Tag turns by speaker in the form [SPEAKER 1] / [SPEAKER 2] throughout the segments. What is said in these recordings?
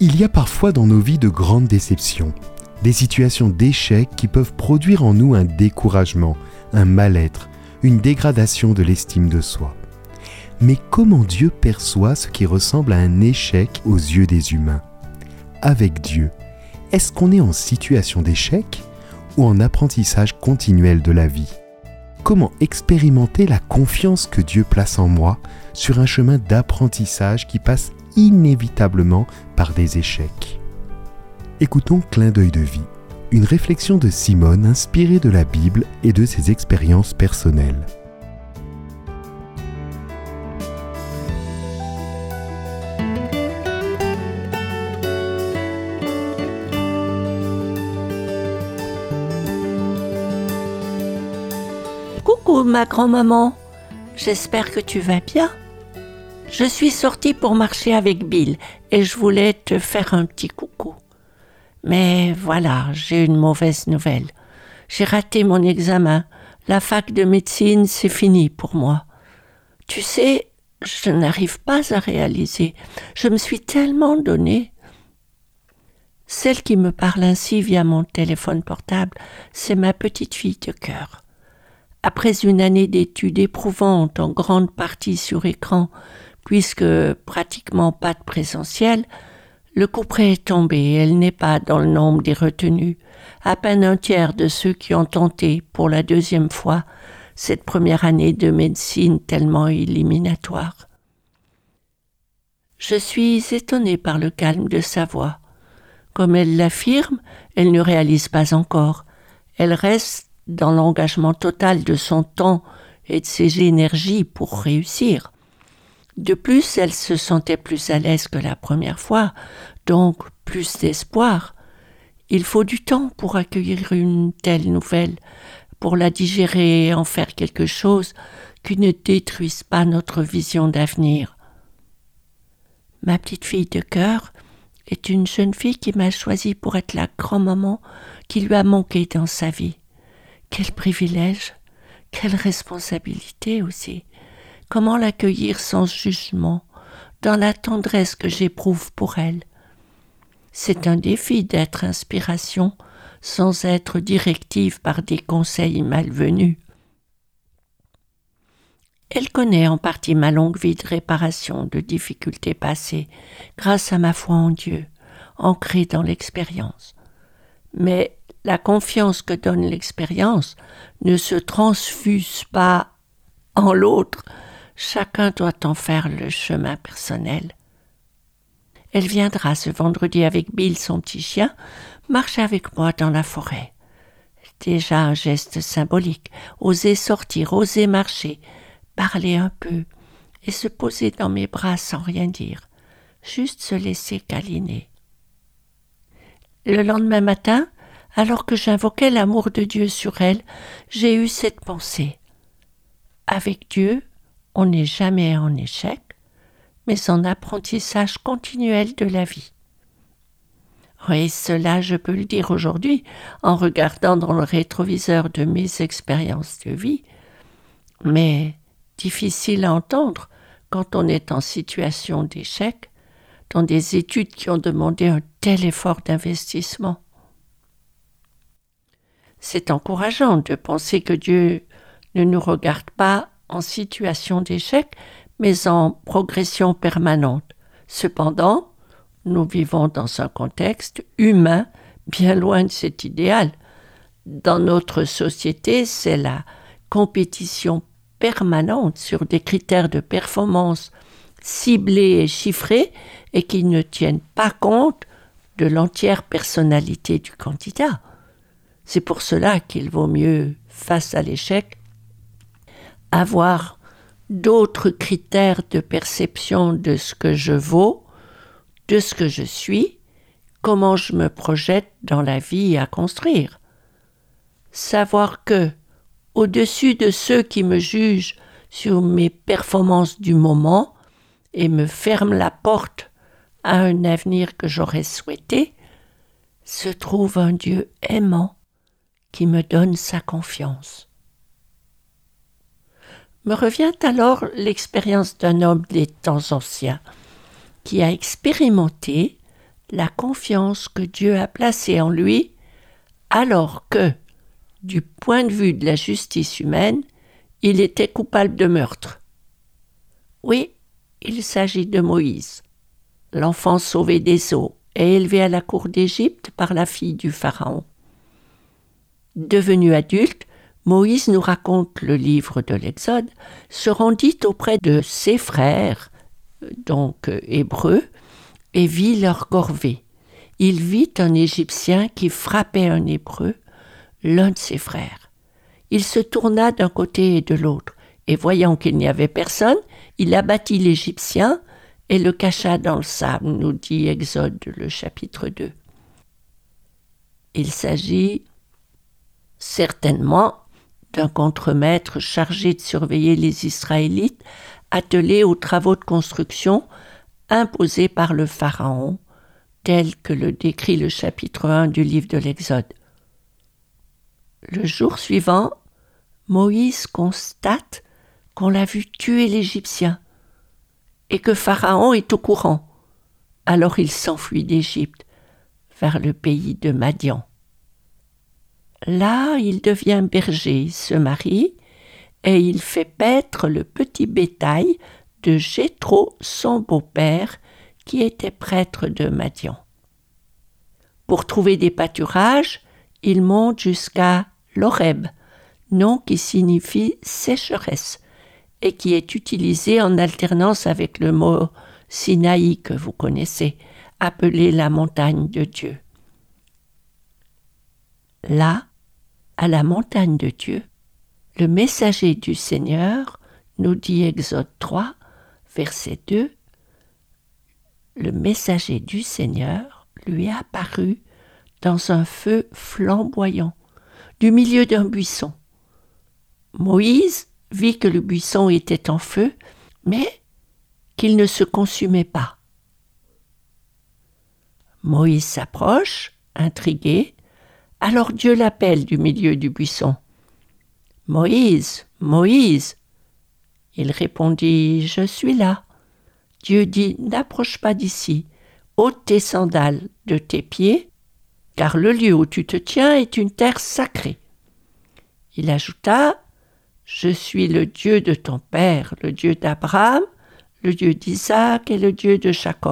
[SPEAKER 1] Il y a parfois dans nos vies de grandes déceptions, des situations d'échec qui peuvent produire en nous un découragement, un mal-être, une dégradation de l'estime de soi. Mais comment Dieu perçoit ce qui ressemble à un échec aux yeux des humains ? Avec Dieu, est-ce qu'on est en situation d'échec ou en apprentissage continuel de la vie ? Comment expérimenter la confiance que Dieu place en moi sur un chemin d'apprentissage qui passe inévitablement par des échecs ? Écoutons Clin d'œil de vie, une réflexion de Simone inspirée de la Bible et de ses expériences personnelles.
[SPEAKER 2] Coucou ma grand-maman, j'espère que tu vas bien. Je suis sortie pour marcher avec Bill et je voulais te faire un petit coucou. Mais voilà, j'ai une mauvaise nouvelle. J'ai raté mon examen. La fac de médecine, c'est fini pour moi. Tu sais, je n'arrive pas à réaliser. Je me suis tellement donnée. Celle qui me parle ainsi via mon téléphone portable, c'est ma petite fille de cœur. Après une année d'études éprouvantes en grande partie sur écran, puisque pratiquement pas de présentiel, le couperet est tombé et elle n'est pas dans le nombre des retenus, à peine un tiers de ceux qui ont tenté pour la deuxième fois cette première année de médecine tellement éliminatoire. Je suis étonnée par le calme de sa voix. Comme elle l'affirme, elle ne réalise pas encore. Elle reste dans l'engagement total de son temps et de ses énergies pour réussir. De plus, elle se sentait plus à l'aise que la première fois, donc plus d'espoir. Il faut du temps pour accueillir une telle nouvelle, pour la digérer et en faire quelque chose qui ne détruise pas notre vision d'avenir. Ma petite fille de cœur est une jeune fille qui m'a choisie pour être la grand-maman qui lui a manqué dans sa vie. Quel privilège, quelle responsabilité aussi. Comment l'accueillir sans jugement, dans la tendresse que j'éprouve pour elle. C'est un défi d'être inspiration sans être directive par des conseils malvenus. Elle connaît en partie ma longue vie de réparation de difficultés passées, grâce à ma foi en Dieu, ancrée dans l'expérience. Mais la confiance que donne l'expérience ne se transfuse pas en l'autre. Chacun doit en faire le chemin personnel. Elle viendra ce vendredi avec Bill, son petit chien, marcher avec moi dans la forêt. Déjà un geste symbolique, oser sortir, oser marcher, parler un peu et se poser dans mes bras sans rien dire, juste se laisser câliner. Le lendemain matin, alors que j'invoquais l'amour de Dieu sur elle, j'ai eu cette pensée. Avec Dieu, on n'est jamais en échec, mais en apprentissage continuel de la vie. Oui, cela je peux le dire aujourd'hui en regardant dans le rétroviseur de mes expériences de vie, mais difficile à entendre quand on est en situation d'échec, dans des études qui ont demandé un tel effort d'investissement. C'est encourageant de penser que Dieu ne nous regarde pas en situation d'échec, mais en progression permanente. Cependant, nous vivons dans un contexte humain bien loin de cet idéal. Dans notre société, c'est la compétition permanente sur des critères de performance ciblés et chiffrés et qui ne tiennent pas compte de l'entière personnalité du candidat. C'est pour cela qu'il vaut mieux, face à l'échec, avoir d'autres critères de perception de ce que je vaux, de ce que je suis, comment je me projette dans la vie à construire. Savoir que, au-dessus de ceux qui me jugent sur mes performances du moment et me ferment la porte à un avenir que j'aurais souhaité, se trouve un Dieu aimant qui me donne sa confiance. Me revient alors l'expérience d'un homme des temps anciens qui a expérimenté la confiance que Dieu a placée en lui, alors que, du point de vue de la justice humaine, il était coupable de meurtre. Oui, il s'agit de Moïse, l'enfant sauvé des eaux et élevé à la cour d'Égypte par la fille du Pharaon. Devenu adulte, Moïse nous raconte le livre de l'Exode, se rendit auprès de ses frères, donc hébreux, et vit leur corvée. Il vit un Égyptien qui frappait un Hébreu, l'un de ses frères. Il se tourna d'un côté et de l'autre, et voyant qu'il n'y avait personne, il abattit l'Égyptien et le cacha dans le sable, nous dit Exode, le chapitre 2. Il s'agit certainement d'un contremaître chargé de surveiller les Israélites attelés aux travaux de construction imposés par le Pharaon, tel que le décrit le chapitre 1 du livre de l'Exode. Le jour suivant, Moïse constate qu'on l'a vu tuer l'Égyptien et que Pharaon est au courant. Alors il s'enfuit d'Égypte vers le pays de Madian. Là, il devient berger, se marie et il fait paître le petit bétail de Jéthro, son beau-père, qui était prêtre de Madian. Pour trouver des pâturages, il monte jusqu'à l'Horeb, nom qui signifie sécheresse et qui est utilisé en alternance avec le mot Sinaï que vous connaissez, appelé la montagne de Dieu. Là, à la montagne de Dieu, le messager du Seigneur, nous dit Exode 3, verset 2, le messager du Seigneur lui apparut dans un feu flamboyant, du milieu d'un buisson. Moïse vit que le buisson était en feu, mais qu'il ne se consumait pas. Moïse s'approche, intrigué, alors Dieu l'appelle du milieu du buisson. « Moïse, Moïse !» Il répondit « Je suis là ». Dieu dit « N'approche pas d'ici, ôte tes sandales de tes pieds, car le lieu où tu te tiens est une terre sacrée. » Il ajouta « Je suis le Dieu de ton père, le Dieu d'Abraham, le Dieu d'Isaac et le Dieu de Jacob. »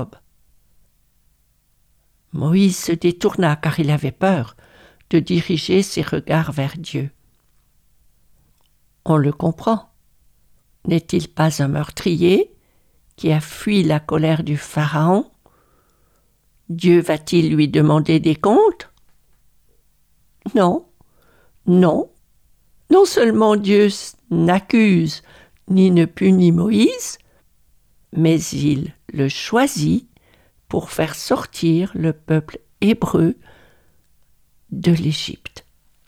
[SPEAKER 2] Moïse se détourna car il avait peur de diriger ses regards vers Dieu. On le comprend. N'est-il pas un meurtrier qui a fui la colère du Pharaon? Dieu va-t-il lui demander des comptes? Non, non. Non seulement Dieu n'accuse ni ne punit Moïse, mais il le choisit pour faire sortir le peuple hébreu de l'Égypte.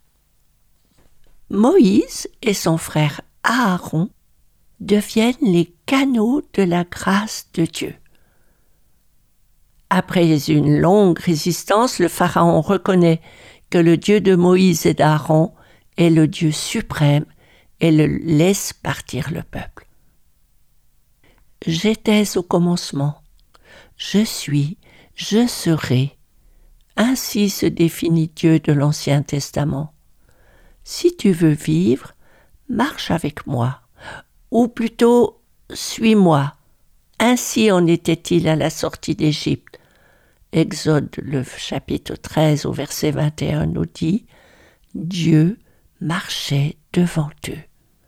[SPEAKER 2] Moïse et son frère Aaron deviennent les canaux de la grâce de Dieu. Après une longue résistance, le Pharaon reconnaît que le Dieu de Moïse et d'Aaron est le Dieu suprême et le laisse partir le peuple. J'étais au commencement, je suis, je serai. Ainsi se définit Dieu de l'Ancien Testament. Si tu veux vivre, marche avec moi, ou plutôt, suis-moi. Ainsi en était-il à la sortie d'Égypte. Exode, le chapitre 13 au verset 21 nous dit « Dieu marchait devant eux ».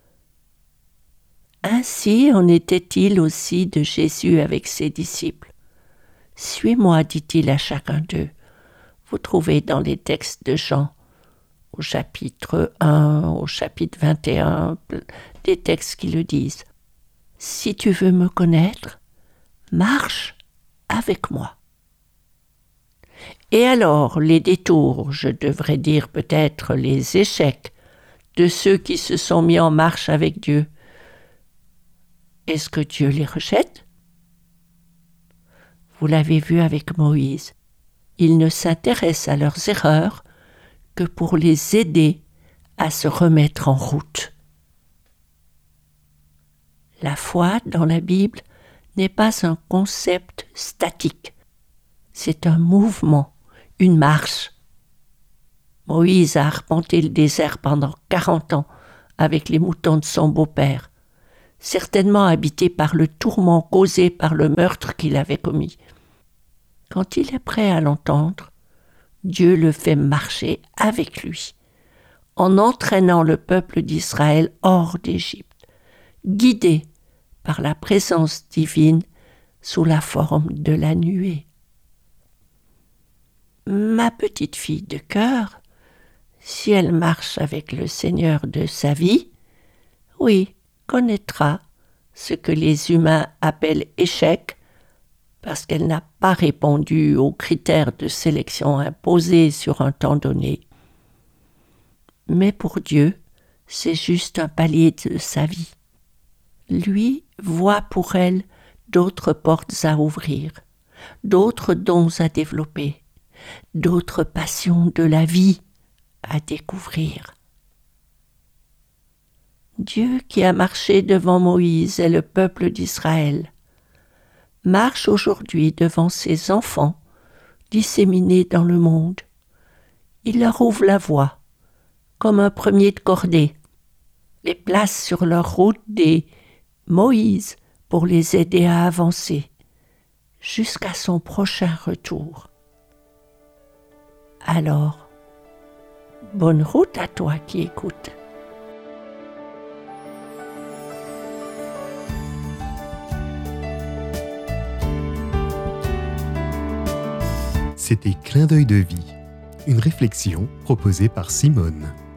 [SPEAKER 2] Ainsi en était-il aussi de Jésus avec ses disciples. « Suis-moi, dit-il à chacun d'eux. » Vous trouvez dans les textes de Jean, au chapitre 1, au chapitre 21, des textes qui le disent. « Si tu veux me connaître, marche avec moi. » Et alors, les détours, je devrais dire peut-être les échecs de ceux qui se sont mis en marche avec Dieu, est-ce que Dieu les rejette? Vous l'avez vu avec Moïse. Il ne s'intéresse à leurs erreurs que pour les aider à se remettre en route. La foi dans la Bible n'est pas un concept statique. c'est un mouvement, une marche. Moïse a arpenté le désert pendant 40 ans avec les moutons de son beau-père, certainement habité par le tourment causé par le meurtre qu'il avait commis. Quand il est prêt à l'entendre, Dieu le fait marcher avec lui, en entraînant le peuple d'Israël hors d'Égypte, guidé par la présence divine sous la forme de la nuée. Ma petite fille de cœur, si elle marche avec le Seigneur de sa vie, oui, connaîtra ce que les humains appellent échec, parce qu'elle n'a pas répondu aux critères de sélection imposés sur un temps donné. Mais pour Dieu, c'est juste un palier de sa vie. Lui voit pour elle d'autres portes à ouvrir, d'autres dons à développer, d'autres passions de la vie à découvrir. Dieu qui a marché devant Moïse et le peuple d'Israël marche aujourd'hui devant ses enfants disséminés dans le monde. Il leur ouvre la voie, comme un premier de cordée, les place sur leur route des Moïse pour les aider à avancer jusqu'à son prochain retour. Alors, bonne route à toi qui écoutes.
[SPEAKER 1] C'était Clin d'œil de vie, une réflexion proposée par Simone.